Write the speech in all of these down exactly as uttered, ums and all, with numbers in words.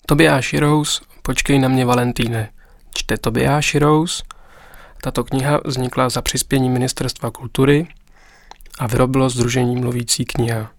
Tobiáš Rose, Počkej na mě, Valentýne. Čte Tobiáš Rose. Tato kniha vznikla za přispění Ministerstva kultury a vyrobilo sdružení Mluvící kniha.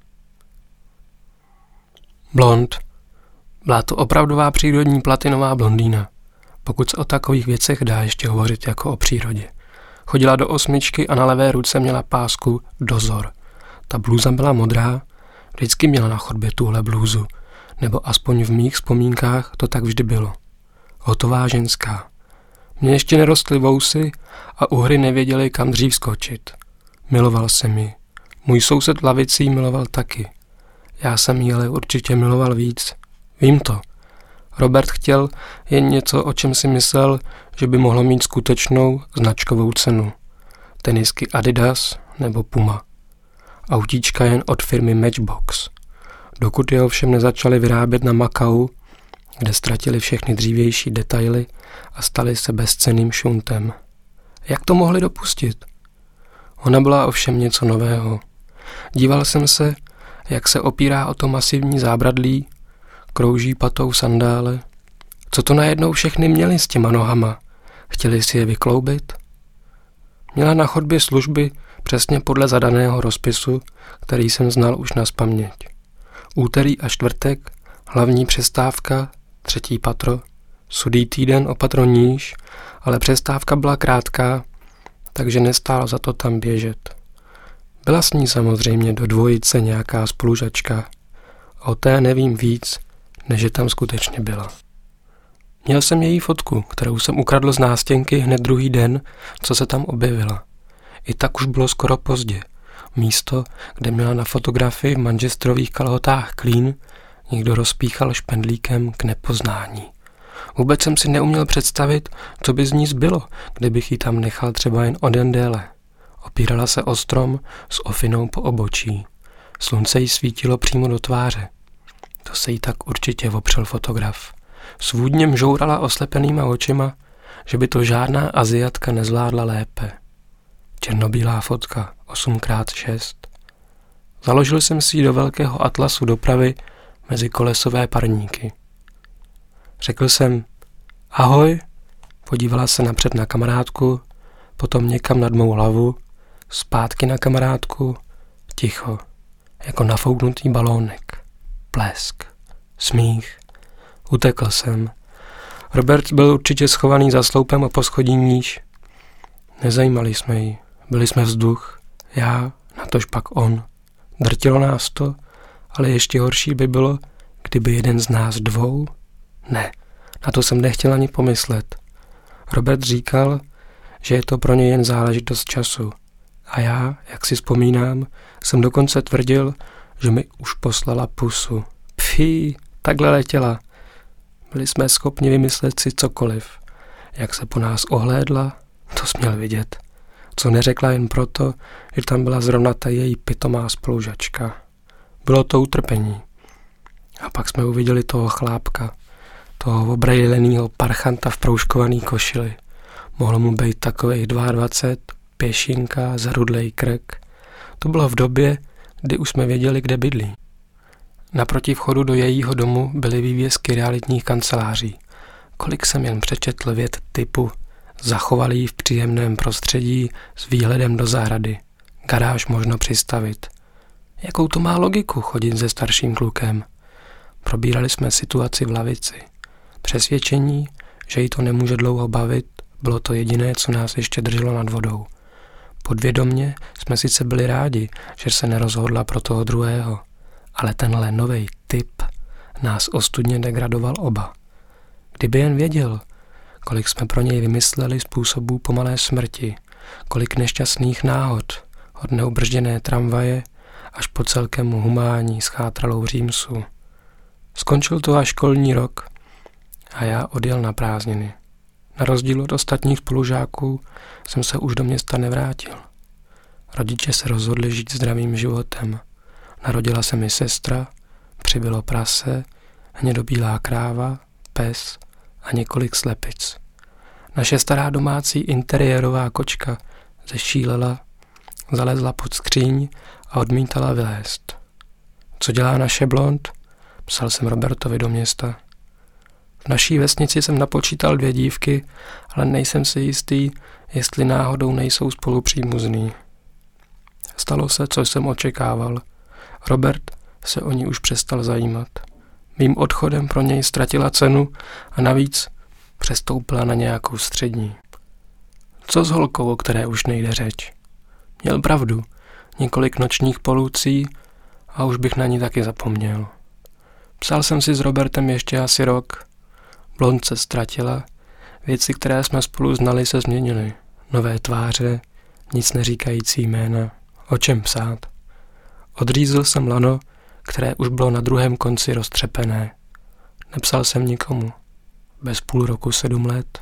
Blond. Byla to opravdová přírodní platinová blondýna, pokud se o takových věcech dá ještě hovořit jako o přírodě. Chodila do osmičky a na levé ruce měla pásku Dozor. Ta blůza byla modrá, vždycky měla na chodbě tuhle blůzu, nebo aspoň v mých vzpomínkách to tak vždy bylo. Hotová ženská. Mně ještě nerostly vousy a uhry nevěděli, kam dřív skočit. Miloval jsem ji. Můj soused lavicí miloval taky. Já jsem ji ale určitě miloval víc. Vím to. Robert chtěl jen něco, o čem si myslel, že by mohlo mít skutečnou značkovou cenu. Tenisky Adidas nebo Puma. Autíčka jen od firmy Matchbox. Dokud je ovšem nezačali vyrábět na Makau, kde ztratili všechny dřívější detaily a stali se bezcenným šuntem. Jak to mohli dopustit? Ona byla ovšem něco nového. Díval jsem se, jak se opírá o to masivní zábradlí, krouží patou sandále. Co to najednou všechny měli s těma nohama? Chtěli si je vykloubit? Měla na chodbě služby přesně podle zadaného rozpisu, který jsem znal už nazpaměť. Úterý a čtvrtek, hlavní přestávka, třetí patro, sudý týden o patro níž, ale přestávka byla krátká, takže nestálo za to tam běžet. Byla s ní samozřejmě do dvojice nějaká spolužačka. O té nevím víc, než že tam skutečně byla. Měl jsem její fotku, kterou jsem ukradl z nástěnky hned druhý den, co se tam objevila. I tak už bylo skoro pozdě. Místo, kde měla na fotografii v manžestrových kalhotách klín, někdo rozpíchal špendlíkem k nepoznání. Vůbec jsem si neuměl představit, co by z ní zbylo, kdybych ji tam nechal třeba jen o den déle. Opírala se o strom s ofinou po obočí. Slunce jí svítilo přímo do tváře. To se jí tak určitě opřel fotograf. Svůdně mžourala oslepenýma očima, že by to žádná Aziatka nezvládla lépe. Černobílá fotka, osm krát šest. Založil jsem si ji do velkého atlasu dopravy mezi kolesové parníky. Řekl jsem ahoj, podívala se napřed na kamarádku, potom někam nad mou hlavu, zpátky na kamarádku, ticho, jako nafouknutý balónek. Plesk, smích. Utekl jsem. Robert byl určitě schovaný za sloupem a poschodí níž. Nezajímali jsme ji. Byli jsme vzduch. Já, natož pak on. Drtilo nás to, ale ještě horší by bylo, kdyby jeden z nás dvou. Ne, na to jsem nechtěl ani pomyslet. Robert říkal, že je to pro ně jen záležitost času. A já, jak si vzpomínám, jsem dokonce tvrdil, že mi už poslala pusu. Pfí, takhle letěla. Byli jsme schopni vymyslet si cokoliv. Jak se po nás ohlédla, to směl vidět. Co neřekla jen proto, že tam byla zrovna ta její pitomá spolužačka. Bylo to utrpení. A pak jsme uviděli toho chlápka, toho obrejlenýho parchanta v proužkovaný košili. Mohlo mu být takových dvacet dva, pěšinka, zarudlej krk. To bylo v době, kdy už jsme věděli, kde bydlí. Naproti vchodu do jejího domu byly vývězky realitních kanceláří. Kolik jsem jen přečetl vět typu zachovalý v příjemném prostředí s výhledem do zahrady. Garáž možno přistavit. Jakou to má logiku chodit se starším klukem? Probírali jsme situaci v lavici. Přesvědčení, že jí to nemůže dlouho bavit, bylo to jediné, co nás ještě drželo nad vodou. Podvědomně jsme sice byli rádi, že se nerozhodla pro toho druhého, ale tenhle novej typ nás ostudně degradoval oba. Kdyby jen věděl, kolik jsme pro něj vymysleli způsobů pomalé smrti, kolik nešťastných náhod, od neubržděné tramvaje až po celkem humánní schátralou Římsu. Skončil to až školní rok a já odjel na prázdniny. Na rozdíl od ostatních spolužáků jsem se už do města nevrátil. Rodiče se rozhodli žít zdravým životem. Narodila se mi sestra, přibylo prase, hnědobílá kráva, pes a několik slepic. Naše stará domácí interiérová kočka zešílela, zalezla pod skříň a odmítala vylézt. Co dělá naše blond? Psal jsem Robertovi do města. V naší vesnici jsem napočítal dvě dívky, ale nejsem si jistý, jestli náhodou nejsou spolu příbuzný. Stalo se, co jsem očekával. Robert se o ní už přestal zajímat. Mým odchodem pro něj ztratila cenu a navíc přestoupila na nějakou střední. Co s holkou, o které už nejde řeč? Měl pravdu. Několik nočních polůcí a už bych na ní taky zapomněl. Psal jsem si s Robertem ještě asi rok. Blond se ztratila. Věci, které jsme spolu znali, se změnily. Nové tváře, nic neříkající jména. O čem psát? Odřízl jsem lano, které už bylo na druhém konci roztřepené. Nepsal jsem nikomu. Bez půl roku sedm let.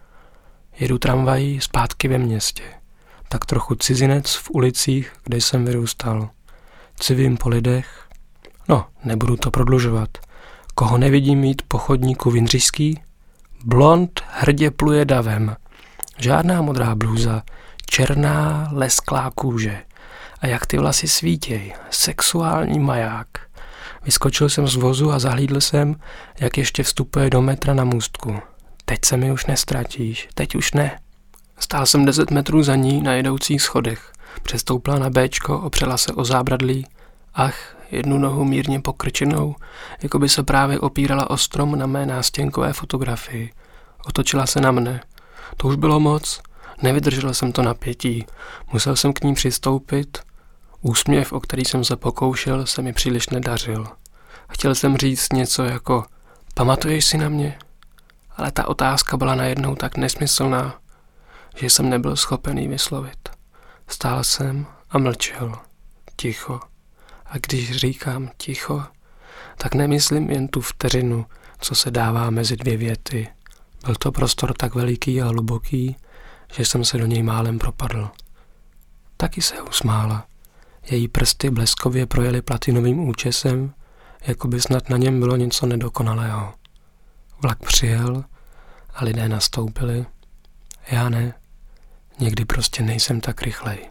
Jedu tramvají zpátky ve městě. Tak trochu cizinec v ulicích, kde jsem vyrůstal. Civím po lidech. No, nebudu to prodlužovat. Koho nevidím mít po chodníku Vindřišský? Blond hrdě pluje davem. Žádná modrá blůza, černá lesklá kůže. A jak ty vlasy svítěj, sexuální maják. Vyskočil jsem z vozu a zahlídl jsem, jak ještě vstupuje do metra na můstku. Teď se mi už nestratíš, teď už ne. Stál jsem deset metrů za ní na jedoucích schodech. Přestoupila na béčko, opřela se o zábradlí. Ach, jednu nohu mírně pokrčenou, jako by se právě opírala o strom na mé nástěnkové fotografii. Otočila se na mne. To už bylo moc. Nevydržel jsem to napětí. Musel jsem k ní přistoupit. Úsměv, o který jsem se pokoušel, se mi příliš nedařil. Chtěl jsem říct něco jako pamatuješ si na mě? Ale ta otázka byla najednou tak nesmyslná, že jsem nebyl schopen ji vyslovit. Stál jsem a mlčel. Ticho. A když říkám ticho, tak nemyslím jen tu vteřinu, co se dává mezi dvě věty. Byl to prostor tak veliký a hluboký, že jsem se do něj málem propadl. Taky se usmála. Její prsty bleskově projeli platinovým účesem, jako by snad na něm bylo něco nedokonalého. Vlak přijel a lidé nastoupili. Já ne. Někdy prostě nejsem tak rychlej.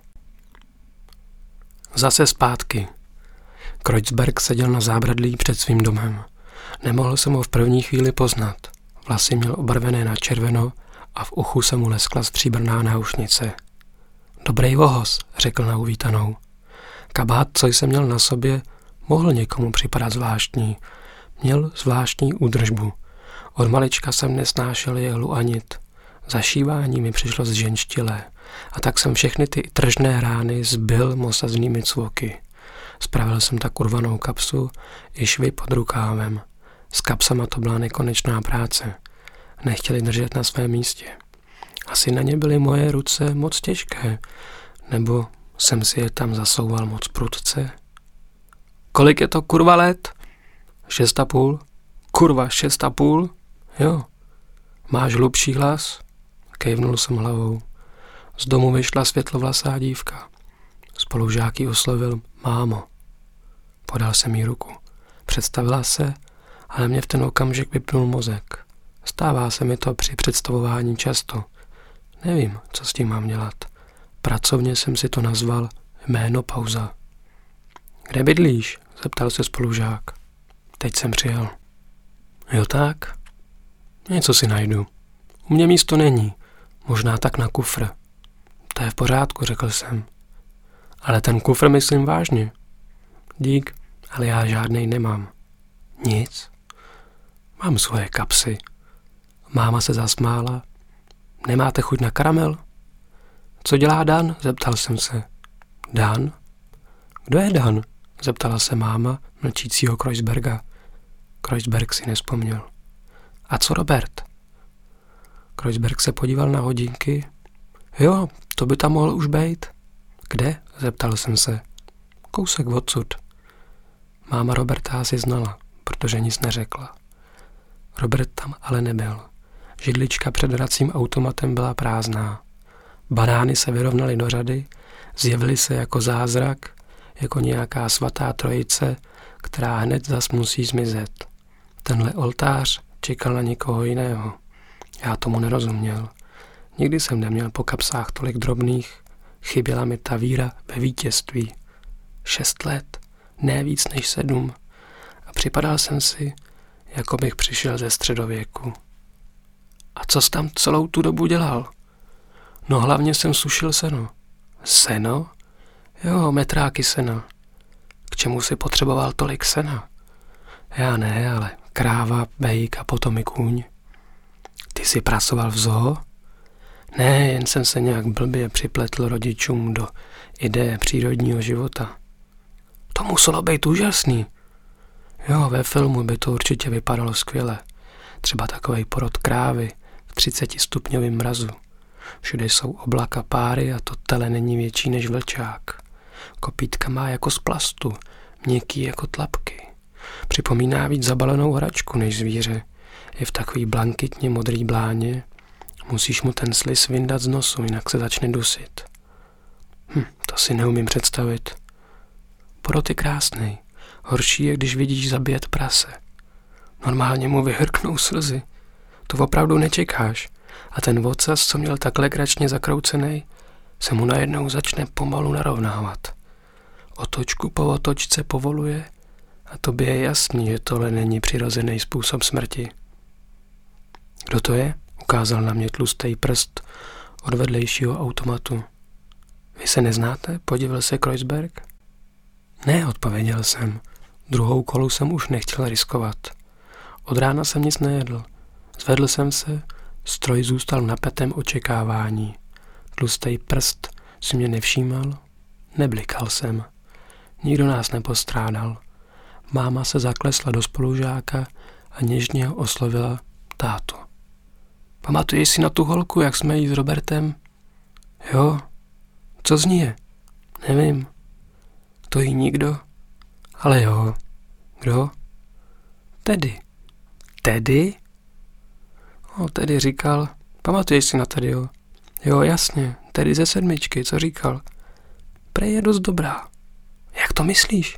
Zase zpátky. Kreuzberg seděl na zábradlí před svým domem. Nemohl jsem ho v první chvíli poznat. Vlasy měl obarvené na červeno a v uchu se mu leskla stříbrná náušnice. Dobrý vohoz, řekl na uvítanou. Kabát, co jsem měl na sobě, mohl někomu připadat zvláštní. Měl zvláštní údržbu. Od malička jsem nesnášel jehlu a nit. Zašívání mi přišlo zženštilé a tak jsem všechny ty tržné rány zbyl mosaznými cvoky. Spravil jsem tak urvanou kapsu i švy pod rukávem. S kapsama to byla nekonečná práce. Nechtěli držet na svém místě. Asi na ně byly moje ruce moc těžké, nebo jsem si je tam zasouval moc prudce. Kolik je to kurva let? Šest a půl? Kurva, šest a půl? Jo. Máš hlubší hlas? Kejvnul jsem hlavou. Z domu vyšla světlovlasá dívka. Spolužáky oslovil mámo. Podal jsem jí ruku. Představila se, ale mě v ten okamžik vypnul mozek. Stává se mi to při představování často. Nevím, co s tím mám dělat. Pracovně jsem si to nazval jméno pauza. Kde bydlíš? Zeptal se spolužák. Teď jsem přijel. Jo tak? Něco si najdu. U mě místo není. Možná tak na kufr. To je v pořádku, řekl jsem. Ale ten kufr myslím vážně. Dík, ale já žádnej nemám. Nic. Mám svoje kapsy. Máma se zasmála. Nemáte chuť na karamel? Co dělá Dan? Zeptal jsem se. Dan? Kdo je Dan? Zeptala se máma mlčícího Kreuzberga. Kreuzberg si nevzpomněl. A co Robert? Kreuzberg se podíval na hodinky. Jo, to by tam mohl už bejt. Kde? Zeptal jsem se. Kousek odsud. Máma Roberta asi znala, protože nic neřekla. Robert tam ale nebyl. Židlička před hracím automatem byla prázdná. Banány se vyrovnaly do řady, zjevily se jako zázrak, jako nějaká svatá trojice, která hned zas musí zmizet. Tenhle oltář čekal na někoho jiného. Já tomu nerozuměl. Nikdy jsem neměl po kapsách tolik drobných. Chyběla mi ta víra ve vítězství. Šest let, ne víc než sedm. A připadal jsem si jako bych přišel ze středověku. A co jsi tam celou tu dobu dělal? No hlavně jsem sušil seno. Seno? Jo, metráky sena. K čemu si potřeboval tolik sena? Já ne, ale kráva, bejk a potom i kůň. Ty jsi pracoval v zoo? Ne, jen jsem se nějak blbě připletl rodičům do ideje přírodního života. To muselo být úžasný. Jo, ve filmu by to určitě vypadalo skvěle. Třeba takovej porod krávy v třicetistupňovém mrazu. Všude jsou oblaka páry a to tele není větší než vlčák. Kopítka má jako z plastu, měkký jako tlapky. Připomíná víc zabalenou hračku než zvíře. Je v takový blankitně modrý bláně. Musíš mu ten sliz vyndat z nosu, jinak se začne dusit. Hm, to si neumím představit. Porod je krásnej. Horší je, když vidíš zabíjet prase. Normálně mu vyhrknou slzy. To opravdu nečekáš. A ten ocas, co měl tak legračně zakroucenej, se mu najednou začne pomalu narovnávat. Otočku po otočce povoluje a tobě je jasný, že tohle není přirozený způsob smrti. Kdo to je? Ukázal na mě tlustý prst od vedlejšího automatu. Vy se neznáte? Podíval se Kreuzberg. Ne, odpověděl jsem. Druhou kolu jsem už nechtěl riskovat. Od rána jsem nic nejedl. Zvedl jsem se, stroj zůstal v napětém očekávání. Tlustý prst si mě nevšímal, neblikal jsem. Nikdo nás nepostrádal. Máma se zaklesla do spolužáka a něžně ho oslovila táto. Pamatuješ si na tu holku, jak jsme jí s Robertem? Jo. Co z ní je? Nevím. To jí nikdo? Ale jo. Kdo? Teddy. Teddy? O, Teddy říkal. Pamatuješ si na Teddy, jo? Jo, jasně. Teddy ze sedmičky, co říkal? Prej je dost dobrá. Jak to myslíš?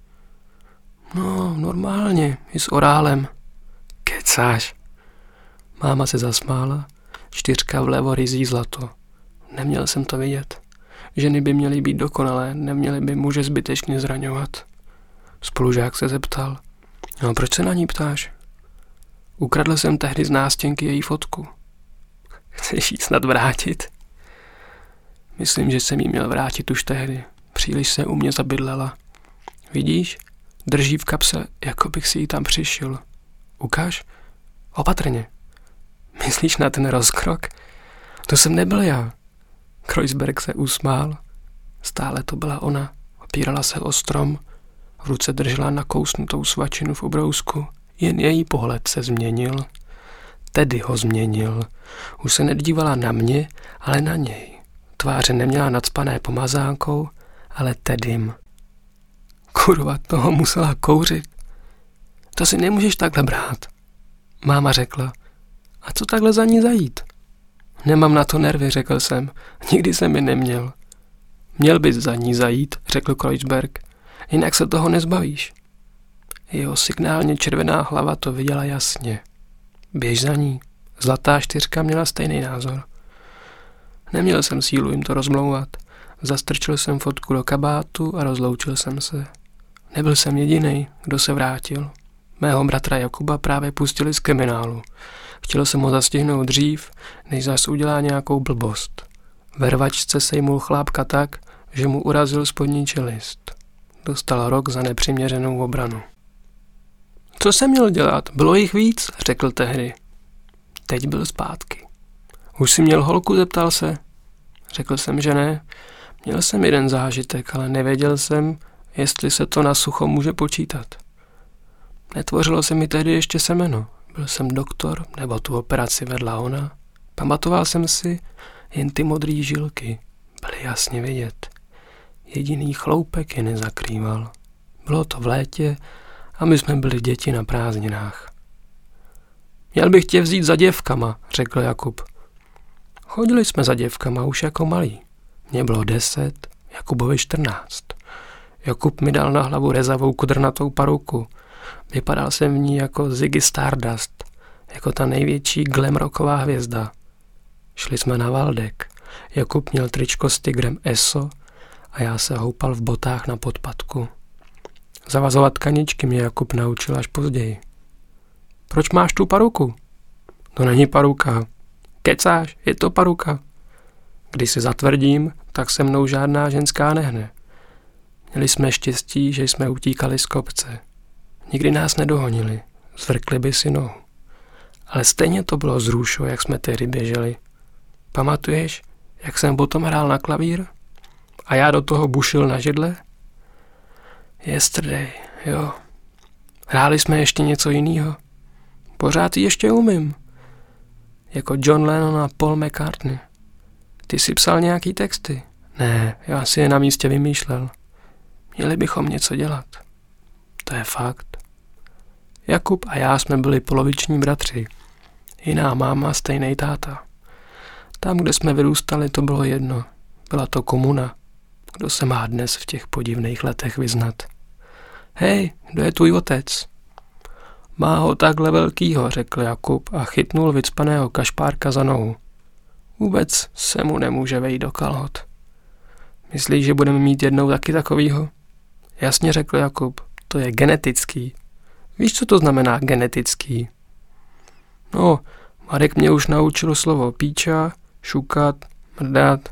No, normálně, i s orálem. Kecáš. Máma se zasmála, čtyřka vlevo ryzí zlato. Neměl jsem to vidět. Ženy by měly být dokonalé, neměly by muže zbytečně zraňovat. Spolužák se zeptal. No, proč se na ní ptáš? Ukradl jsem tehdy z nástěnky její fotku. Chceš jí snad vrátit? Myslím, že jsem jí měl vrátit už tehdy. Příliš se u mě zabydlela. Vidíš? Drží v kapse, jako bych si jí tam přišil. Ukáž? Opatrně. Myslíš na ten rozkrok? To jsem nebyl já. Kreuzberg se usmál. Stále to byla ona. Opírala se o strom. V ruce držela nakousnutou svačinu v ubrousku. Jen její pohled se změnil. Tedy ho změnil. Už se nedívala na mě, ale na něj. Tváře neměla nacpané pomazánkou, ale Teddym. Kurva, toho musela kouřit. To si nemůžeš takhle brát. Máma řekla. A co takhle za ní zajít? Nemám na to nervy, řekl jsem. Nikdy jsem je neměl. Měl bys za ní zajít, řekl Kreuzberg. Jinak se toho nezbavíš. Jeho signálně červená hlava to viděla jasně. Běž za ní. Zlatá čtyřka měla stejný názor. Neměl jsem sílu jim to rozmlouvat. Zastrčil jsem fotku do kabátu a rozloučil jsem se. Nebyl jsem jedinej, kdo se vrátil. Mého bratra Jakuba právě pustili z kriminálu. Chtěl jsem ho zastihnout dřív, než zas udělá nějakou blbost. Ve rvačce sejmul chlápka tak, že mu urazil spodní čelist. Dostal rok za nepřiměřenou obranu. Co jsem měl dělat? Bylo jich víc, řekl tehdy. Teď byl zpátky. Už jsi měl holku, zeptal se. Řekl jsem, že ne. Měl jsem jeden zážitek, ale nevěděl jsem, jestli se to na sucho může počítat. Netvořilo se mi tehdy ještě semeno. Byl jsem doktor, nebo tu operaci vedla ona. Pamatoval jsem si, jen ty modrý žilky byly jasně vidět. Jediný chloupek je nezakrýval. Bylo to v létě a my jsme byli děti na prázdninách. Měl bych tě vzít za děvkama, řekl Jakub. Chodili jsme za děvkama už jako malí. Mně bylo deset, Jakubovi čtrnáct. Jakub mi dal na hlavu rezavou kudrnatou paruku. Vypadal jsem v ní jako Ziggy Stardust, jako ta největší glam rocková hvězda. Šli jsme na Valdek. Jakub měl tričko s tigrem Eso a já se houpal v botách na podpatku. Zavazovat kaničky mě Jakub naučil až později. proč máš tu paruku? To není paruka. Kecáš, je to paruka. Když se zatvrdím, tak se mnou žádná ženská nehne. Měli jsme štěstí, že jsme utíkali z kopce. Nikdy nás nedohonili, zvrkli by si nohu. Ale stejně to bylo zrůšo, jak jsme tehdy běželi. Pamatuješ, jak jsem potom hrál na klavír? A já do toho bušil na židle? Yesterday, jo. Hráli jsme ještě něco jiného. Pořád ji ještě umím. Jako John Lennon a Paul McCartney. Ty jsi psal nějaký texty? Ne, já si je na místě vymýšlel. Měli bychom něco dělat. To je fakt. Jakub a já jsme byli poloviční bratři. Jiná máma, stejnej táta. Tam, kde jsme vyrůstali, to bylo jedno. Byla to komuna. Kdo se má dnes v těch podivných letech vyznat? Hej, kdo je tvůj otec? Má ho takhle velkýho, řekl Jakub a chytnul vycpaného kašpárka za nohu. Vůbec se mu nemůže vejít do kalhot. Myslíš, že budeme mít jednou taky takovýho? Jasně, řekl Jakub, to je genetický. Víš, co to znamená genetický? No, Marek mě už naučil slovo píča, šukat, mrdat.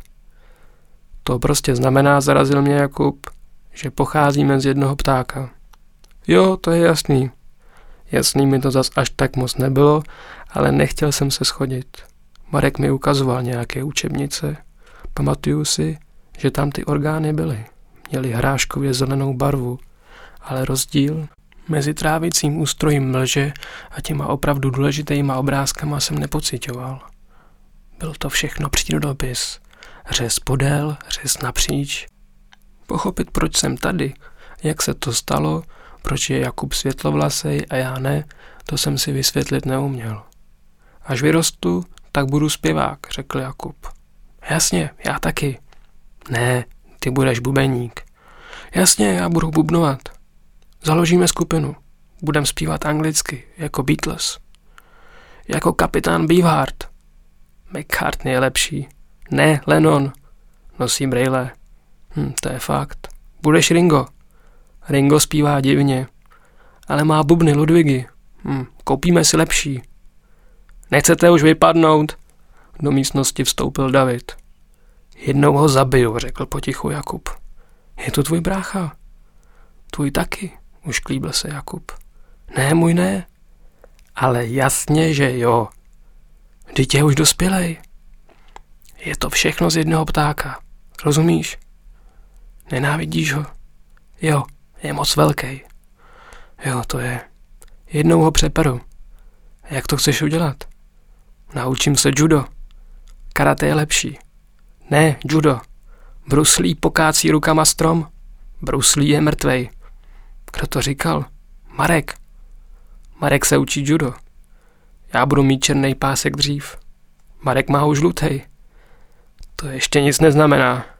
To prostě znamená, zarazil mě Jakub, že pocházíme z jednoho ptáka. Jo, to je jasný. Jasný mi to zas až tak moc nebylo, ale nechtěl jsem se schodit. Marek mi ukazoval nějaké učebnice. Pamatuju si, že tam ty orgány byly. Měly hráškově zelenou barvu, ale rozdíl mezi trávicím ústrojím mlže a těma opravdu důležitýma obrázkama jsem nepociťoval. Byl to všechno přírodopis. Řez podél, řez napříč. Pochopit, proč jsem tady, jak se to stalo, proč je Jakub světlovlasej a já ne, to jsem si vysvětlit neuměl. Až vyrostu, tak budu zpěvák, řekl Jakub. Jasně, já taky. Ne, ty budeš bubeník. Jasně, já budu bubnovat. Založíme skupinu. Budem zpívat anglicky, jako Beatles. Jako kapitán Beefheart. McCartney je lepší. Ne, Lennon. Nosí brejle. Hm, to je fakt. Budeš Ringo. Ringo zpívá divně. Ale má bubny Ludwigy. Hm, koupíme si lepší. Nechcete už vypadnout? Do místnosti vstoupil David. Jednou ho zabiju, řekl potichu Jakub. Je to tvůj brácha? Tvůj taky, už klíbil se Jakub. Ne, můj ne. Ale jasně, že jo. Vždyť je už dospělej. Je to všechno z jednoho ptáka. Rozumíš? Nenávidíš ho? Jo, je moc velký. Jo, to je. Jednou ho přeperu. Jak to chceš udělat? Naučím se judo. Karate je lepší. Ne, judo. Bruce Lee pokácí rukama strom. Bruce Lee je mrtvej. Kdo to říkal? Marek. Marek se učí judo. Já budu mít černý pásek dřív. Marek má už žlutej. To ještě nic neznamená.